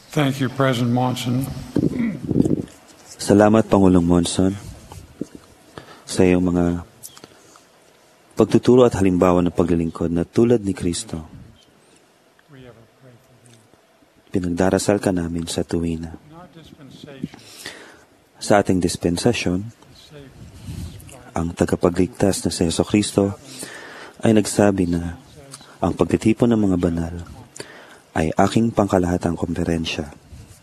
Thank you, President Monson. Salamat, Pangulong Monson, sa iyong mga pagtuturo at halimbawa ng paglilingkod na tulad ni Kristo. Pinagdarasal ka namin sa tuwina. Sa ating dispensasyon, ang tagapagligtas na si Jesucristo ay nagsabi na ang pagtitipon ng mga banal ay aking pangkalahatang komperensya.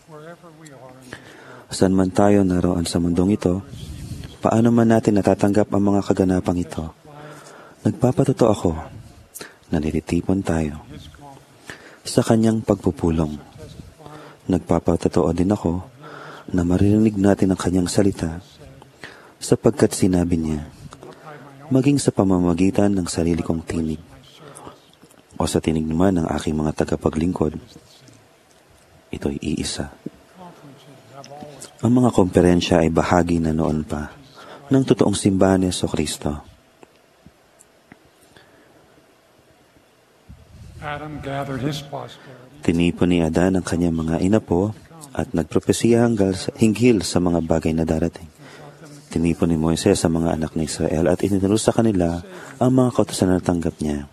Saan man tayo naroon sa mundong ito, paano man natin natatanggap ang mga kaganapang ito, nagpapatotoo ako na nilitipon tayo sa kanyang pagpupulong. Nagpapatotoo din ako na maririnig natin ang kanyang salita sapagkat sinabi niya, maging sa pamamagitan ng sarili kong tinig o sa tinig naman ng aking mga tagapaglingkod, ito'y iisa. Ang mga komperensya ay bahagi na noon pa ng totoong simbahan ni Jesucristo. Tinipon ni Adan ang kanyang mga inapo at nagpropesiya hinggil sa mga bagay na darating. Tinipon ni Moises sa mga anak ng Israel at itinuro sa kanila ang mga kautusan na natanggap niya.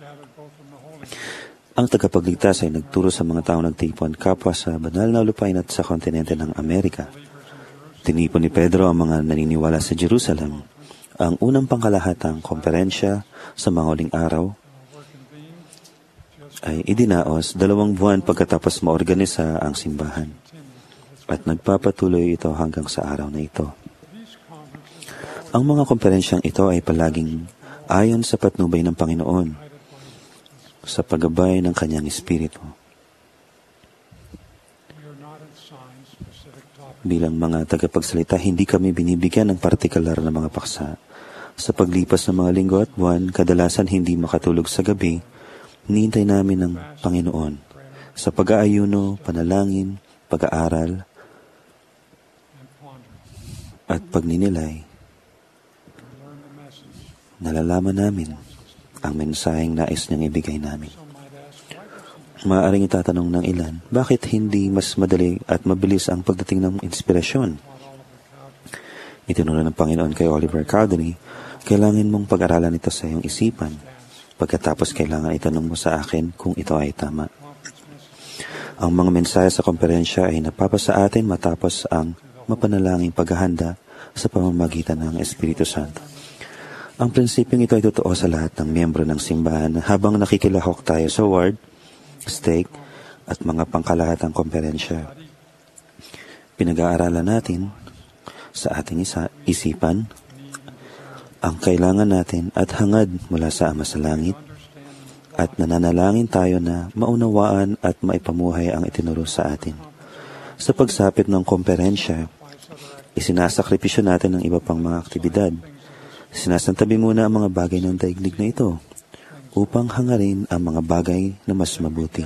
Ang tagapagligtas ay nagturo sa mga taong nagtipon kapwa sa banal na lupain at sa kontinente ng Amerika. Tinipon ni Pedro ang mga naniniwala sa Jerusalem, ang unang pangkalahatang komperensya sa mga huling araw ay idinaos 2 buwan pagkatapos maorganisa ang simbahan at nagpapatuloy ito hanggang sa araw na ito. Ang mga komperensyang ito ay palaging ayon sa patnubay ng Panginoon sa paggabay ng kanyang Espiritu. Bilang mga tagapagsalita, hindi kami binibigyan ng partikular na mga paksa. Sa paglipas ng mga linggo at buwan, kadalasan hindi makatulog sa gabi, hinihintay namin ng Panginoon sa pag-aayuno, panalangin, pag-aaral, at pagninilay. Nalalaman namin ang mensaheng nais niyang ibigay namin. Maaaring itatanong ng ilan, bakit hindi mas madali at mabilis ang pagdating ng inspirasyon? Itinuro ng Panginoon kay Oliver Cowdery, kailangan mong pag-aralan ito sa iyong isipan. Pagkatapos kailangan itanong mo sa akin kung ito ay tama. Ang mga mensahe sa komperensya ay napapasa atin matapos ang mapanalangin paghahanda sa pamamagitan ng Espiritu Santo. Ang prinsipyong ito ay totoo sa lahat ng miyembro ng simbahan habang nakikilahok tayo sa ward, stake, at mga pangkalahatang komperensya. Pinag-aaralan natin sa ating isipan ang kailangan natin at hangad mula sa Ama sa Langit at nananalangin tayo na maunawaan at maipamuhay ang itinuro sa atin. Sa pagsapit ng komperensya, isinasakripisyo natin ng iba pang mga aktibidad. Sinasantabi muna ang mga bagay ng daigdig na ito upang hangarin ang mga bagay na mas mabuti.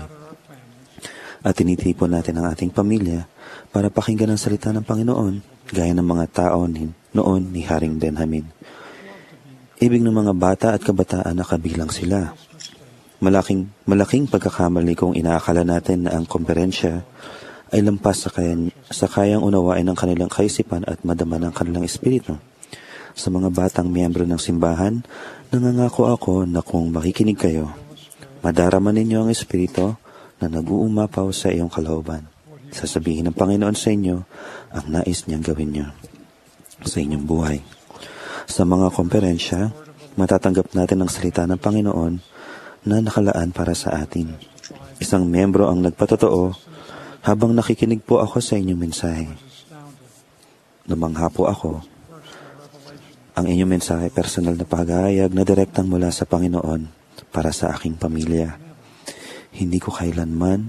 At tinitipon natin ang ating pamilya para pakinggan ang salita ng Panginoon gaya ng mga tao noon ni Haring Benjamin. Ibig ng mga bata at kabataan na kabilang sila. Malaking pagkakamali kung inaakala natin na ang komperensya ay lampas sa kayang unawain ng kanilang kaisipan at madama ng kanilang espiritu. Sa mga batang miyembro ng simbahan, nangangako ako na kung makikinig kayo, madarama ninyo ang espiritu na nag-uumapaw sa iyong kalooban. Sasabihin ng Panginoon sa inyo ang nais niyang gawin niyo sa inyong buhay. Sa mga komperensya, matatanggap natin ang salita ng Panginoon na nakalaan para sa atin. Isang miyembro ang nagpatotoo habang nakikinig po ako sa inyong mensahe. Lumangha po ako. Ang inyong mensahe personal na paghahayag na direktang mula sa Panginoon para sa aking pamilya. Hindi ko kailanman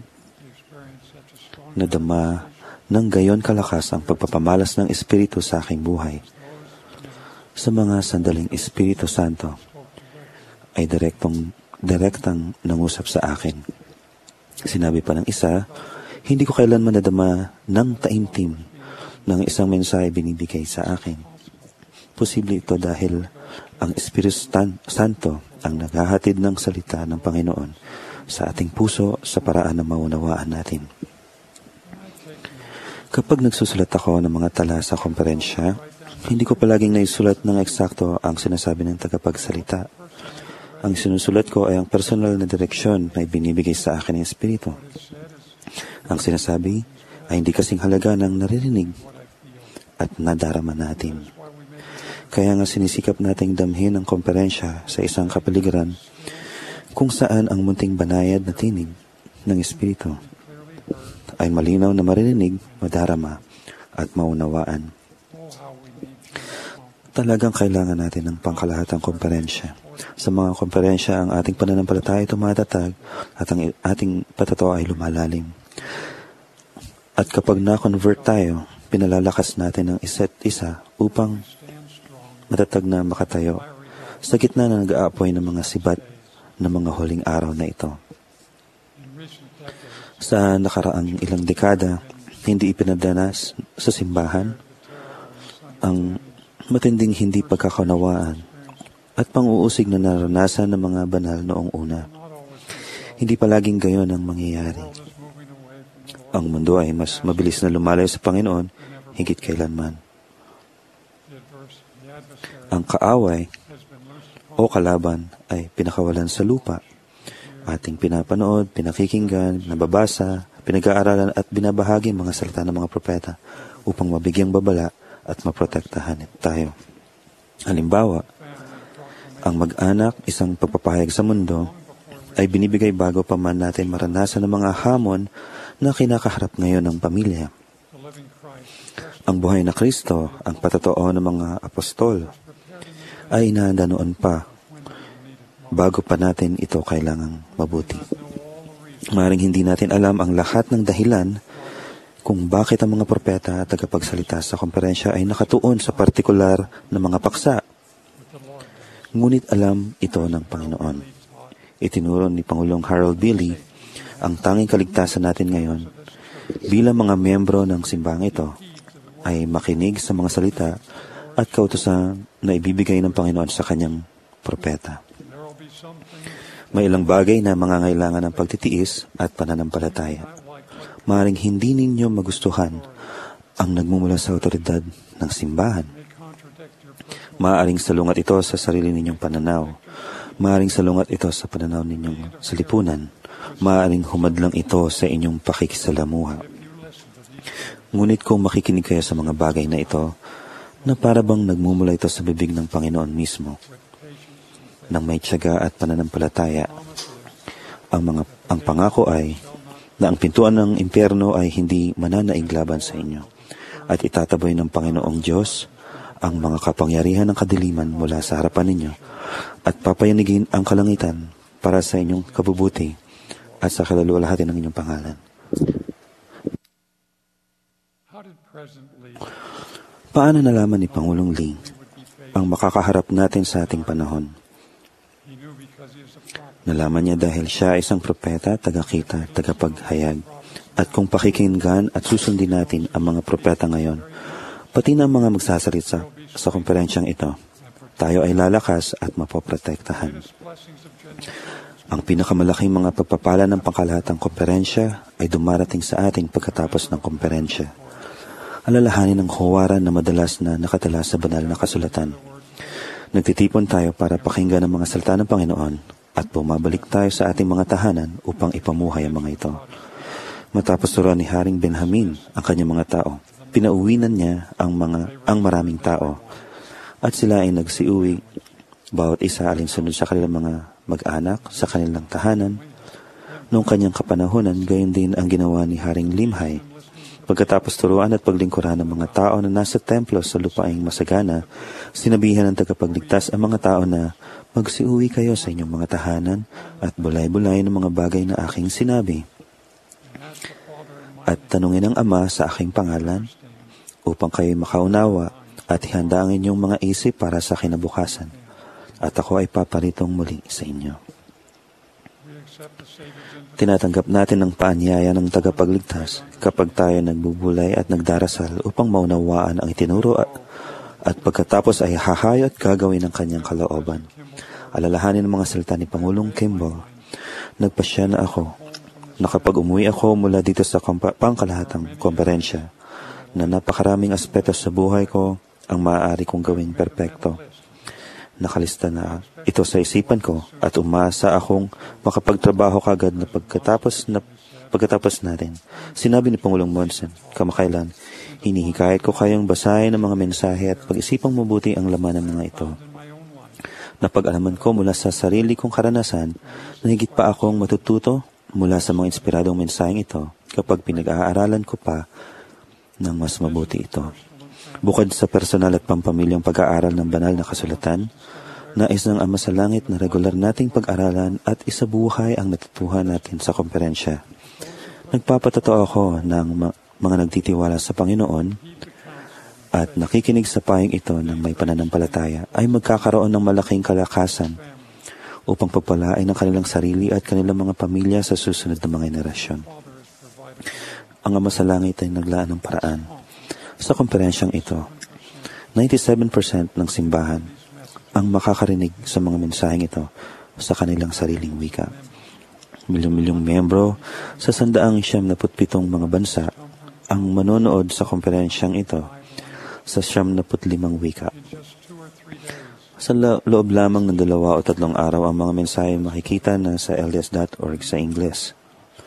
nadama ng gayon kalakas ang pagpapamalas ng Espiritu sa aking buhay. Sa mga sandaling Espiritu Santo ay direktang nangusap sa akin. Sinabi pa ng isa, hindi ko kailanman nadama ng taimtim ng isang mensahe binibigay sa akin. Posible ito dahil ang Espiritu Santo ang naghahatid ng salita ng Panginoon sa ating puso sa paraan na maunawaan natin. Kapag nagsusulat ako ng mga tala sa komperensya, hindi ko palaging naisulat ng eksakto ang sinasabi ng tagapagsalita. Ang sinusulat ko ay ang personal na direksyon na ibinibigay sa akin ng Espiritu. Ang sinasabi ay hindi kasing halaga ng naririnig at nadarama natin. Kaya nga sinisikap nating damhin ang komperensya sa isang kapaligiran kung saan ang munting banayad na tinig ng Espiritu ay malinaw na maririnig, madarama at maunawaan. Talagang kailangan natin ng pangkalahatang komperensya. Sa mga komperensya, ang ating pananampalataya ay tumatatag at ang ating patotoo ay lumalalim. At kapag na-convert tayo, pinalalakas natin ang isa't isa upang matatag na makatayo sa gitna na nag-aapoy ng mga sibat ng mga huling araw na ito. Sa nakaraang ilang dekada, hindi ipinadanas sa simbahan ang matinding hindi pagkakaunawaan at pang-uusig na naranasan ng mga banal noong una. Hindi palaging gayon ang mangyayari. Ang mundo ay mas mabilis na lumalayo sa Panginoon higit kailanman. Ang kaaway o kalaban ay pinakawalan sa lupa. Ating pinapanood, pinakikinggan, nababasa, pinag-aaralan at binabahagi mga salita ng mga propeta upang mabigyang babala at maprotektahan tayo. Halimbawa, ang mag-anak, isang pagpapahayag sa mundo, ay binibigay bago pa man natin maranasan ng mga hamon na kinakaharap ngayon ng pamilya. Ang buhay na Kristo, ang patotoo ng mga apostol, ay inahanda noon pa, bago pa natin ito kailangang mabuti. Maaaring hindi natin alam ang lahat ng dahilan kung bakit ang mga propeta at tagapagsalita sa komperensya ay nakatuon sa partikular na mga paksa. Ngunit alam ito ng Panginoon. Itinuro ni Pangulong Harold Billy ang tanging kaligtasan natin ngayon bilang mga miyembro ng simbahang ito ay makinig sa mga salita at kautusan na ibibigay ng Panginoon sa kanyang propeta. May ilang bagay na mangangailangan ng pagtitiis at pananampalataya. Maaaring hindi ninyo magustuhan ang nagmumula sa otoridad ng simbahan. Maaaring salungat ito sa sarili ninyong pananaw. Maaaring salungat ito sa pananaw ninyong sa lipunan. Maaaring humadlang ito sa inyong pakikisalamuha. Ngunit kung makikinig kayo sa mga bagay na ito, na para bang nagmumula ito sa bibig ng Panginoon mismo, nang may tiyaga at pananampalataya, ang pangako ay na ang pintuan ng impyerno ay hindi mananaig laban sa inyo at itataboy ng Panginoong Diyos ang mga kapangyarihan ng kadiliman mula sa harapan ninyo at papayanigin ang kalangitan para sa inyong kabubuti at sa kaluluwalhati ng inyong pangalan. Paano nalaman ni Pangulong Lee ang makakaharap natin sa ating panahon? Nalaman niya dahil siya ay isang propeta, tagakita, tagapaghayag. At kung pakikinggan at susundin natin ang mga propeta ngayon, pati na ang mga magsasalita sa komperensyang ito, tayo ay lalakas at mapoprotektahan. Ang pinakamalaking mga pagpapala ng pangkalahatang komperensya ay dumarating sa ating pagkatapos ng komperensya. Alalahanin ang huwaran na madalas na nakatala sa banal na kasulatan. Nagtitipon tayo para pakinggan ang mga salita ng Panginoon at bumabalik tayo sa ating mga tahanan upang ipamuhay ang mga ito. Matapos turuan ni Haring Benjamin ang kanyang mga tao, pinauwinan niya ang maraming tao at sila ay nagsiuwi, bawat isa alinsunod sa kanilang mga mag-anak sa kanilang tahanan. Noong kanyang kapanahunan, gayon din ang ginawa ni Haring Limhay. Pagkatapos turuan at paglingkuran ng mga tao na nasa templo sa lupaing masagana, sinabihan ng tagapagligtas ang mga tao na magsiuwi kayo sa inyong mga tahanan at bulay-bulay ng mga bagay na aking sinabi. At tanungin ang Ama sa aking pangalan upang kayo makaunawa at ihanda ang inyong mga isip para sa kinabukasan. At ako ay paparitong muli sa inyo. Tinatanggap natin ang paanyaya ng tagapagligtas kapag tayo nagbubulay at nagdarasal upang maunawaan ang itinuro at pagkatapos ay hahayo at gagawin ang kanyang kalooban. Alalahanin ang mga salita ni Pangulong Kimball. Nagpasya na ako na kapag umuwi ako mula dito sa pangkalahatang komperensya, na napakaraming aspeto sa buhay ko ang maaari kong gawing perpekto. Nakalista na ito sa isipan ko at umasa akong makapagtrabaho kagad na pagkatapos natin. Sinabi ni Pangulong Monson kamakailan, hinihikayat ko kayong basahin ang mga mensahe at pag-isipang mabuti ang laman ng mga ito. Napag-alaman ko mula sa sarili kong karanasan na higit pa akong matututo mula sa mga inspiradong mensaheng ito kapag pinag-aaralan ko pa ng mas mabuti ito. Bukod sa personal at pampamilyang pag-aaral ng banal na kasulatan, nais ng Ama sa Langit na regular nating pag-aralan at isabuhay ang natutuhan natin sa komperensya. Nagpapatotoo ako ng mga nagtitiwala sa Panginoon at nakikinig sa pahing ito ng may pananampalataya ay magkakaroon ng malaking kalakasan upang pagpalain ang kanilang sarili at kanilang mga pamilya sa susunod na mga henerasyon. Ang Ama sa Langit ay naglaan ng paraan. Sa komperensyang ito, 97% ng simbahan ang makakarinig sa mga mensaheng ito sa kanilang sariling wika. Milyong-milyong miyembro sa 177 mga bansa ang manonood sa komperensyang ito sa 75 wika. Sa loob lamang ng 2 o 3 araw ang mga mensahe makikita na sa LDS.org sa Ingles.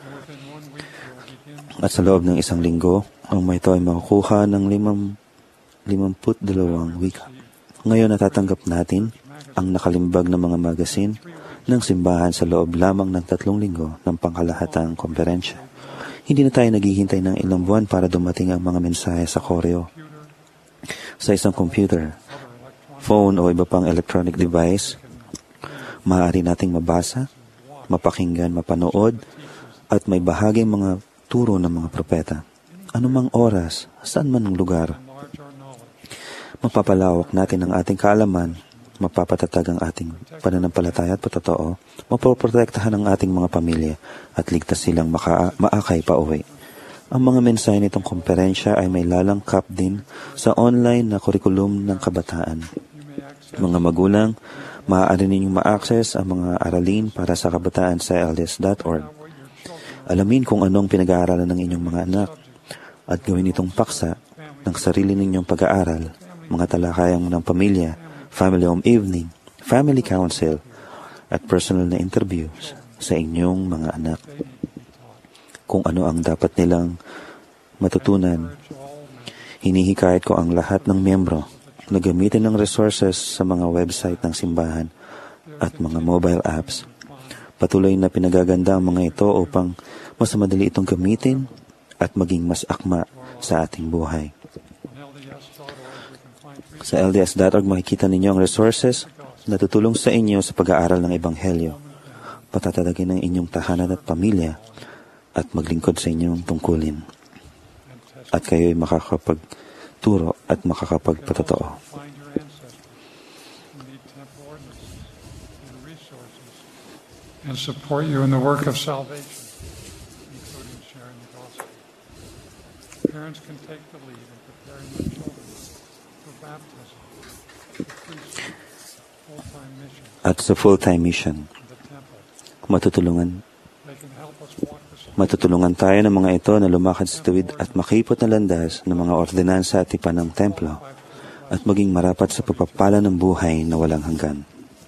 At sa loob ng 1 linggo, ang mga ito ay makukuha ng 52 wika. Ngayon natatanggap natin ang nakalimbag ng mga magasin ng simbahan sa loob lamang ng 3 linggo ng pangkalahatang komperensya. Hindi na tayo naghihintay ng ilang buwan para dumating ang mga mensahe sa koreo. Sa isang computer, phone o iba pang electronic device, maaari nating mabasa, mapakinggan, mapanood, at may bahaging mga turo ng mga propeta. Anumang oras, saan man ang lugar. Mapapalawak natin ang ating kaalaman, mapapatatag ang ating pananampalataya at patotoo, mapoprotektahan ang ating mga pamilya at ligtas silang maakay pa uwi. Ang mga mensahe nitong komperensya ay may lalangkap din sa online na kurikulum ng kabataan. Mga magulang, maaari ninyong ma-access ang mga aralin para sa kabataan sa LDS.org. Alamin kung anong pinag-aaralan ng inyong mga anak at gawin itong paksa ng sarili ninyong pag-aaral, mga talakayang ng pamilya, family home evening, family council, at personal na interviews sa inyong mga anak. Kung ano ang dapat nilang matutunan, hinihikayat ko ang lahat ng miyembro na gamitin ng resources sa mga website ng simbahan at mga mobile apps. Patuloy na pinagaganda ang mga ito upang mas madali itong gamitin at maging mas akma sa ating buhay. Sa LDS.org makikita ninyo ang resources na tutulong sa inyo sa pag-aaral ng Ebanghelyo, patatagin ng inyong tahanan at pamilya, at maglingkod sa inyong tungkulin. At kayo'y makakapagturo at makakapagpatotoo. And support you in the work of salvation, including sharing the gospel. Parents can take the lead in preparing their children for baptism, the priesthood, full-time mission, At sa full-time mission, the temple. They can help us walk the matutulungan tayo ng mga ito na lumakad sa tuwid at makipot na landas ng mga ordinansa at tipan ng templo at maging marapat sa pagpapala ng buhay na walang hanggan.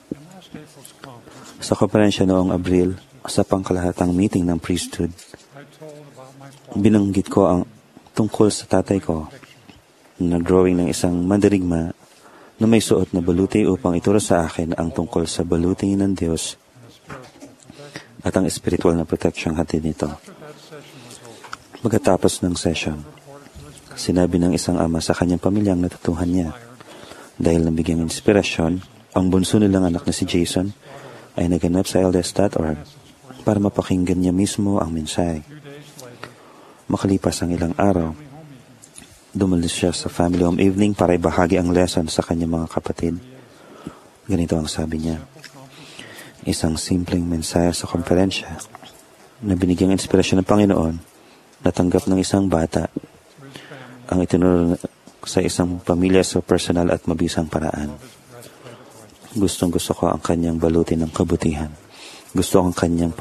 Sa konferensya noong Abril, sa pangkalahatang meeting ng priesthood, binanggit ko ang tungkol sa tatay ko na drawing ng isang mandirigma na may suot na baluti upang ituro sa akin ang tungkol sa baluti ng Diyos at ang espiritual na proteksyong hatid nito. Pagkatapos ng session, sinabi ng isang ama sa kanyang pamilyang natutuhan niya. Dahil nabigyang inspirasyon, ang bunso nilang anak na si Jason ay naganap sa LDS.org para mapakinggan niya mismo ang mensahe. Makalipas ang ilang araw, dumalis siya sa family home evening para ibahagi ang lesson sa kanyang mga kapatid. Ganito ang sabi niya. Isang simpleng mensahe sa konferensya na binigyang inspirasyon ng Panginoon, natanggap ng isang bata ang itinuro sa isang pamilya sa personal at mabisang paraan. Gustong-gusto ko ang kanyang baluti ng kabutihan. Gusto ko ang kanyang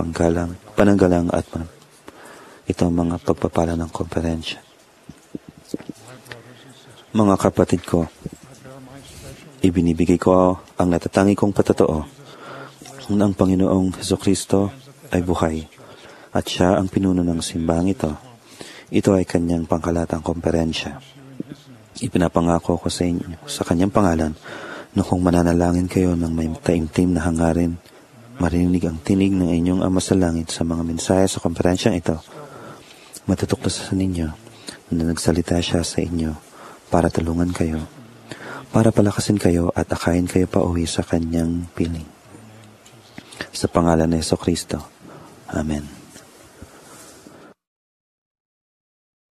pananggalang at ito ang mga pagpapala ng konferensya. Mga kapatid ko, I bear my special ibinibigay ko ang natatangi kong patotoo na ang Panginoong Hesukristo ay buhay at siya ang pinuno ng simbahang ito. Ito ay kanyang pangkalatang komperensya. Ipinapangako ko sa inyo sa kanyang pangalan na kung mananalangin kayo ng may taimtim na hangarin, marinig ang tinig ng inyong Ama sa langit sa mga mensahe sa komperensyang ito. Matutuklasan ninyo na nagsalita siya sa inyo para tulungan kayo, para palakasin kayo at akayin kayo pa uwi sa kanyang piling. Sa pangalan ni Jesucristo. Amen.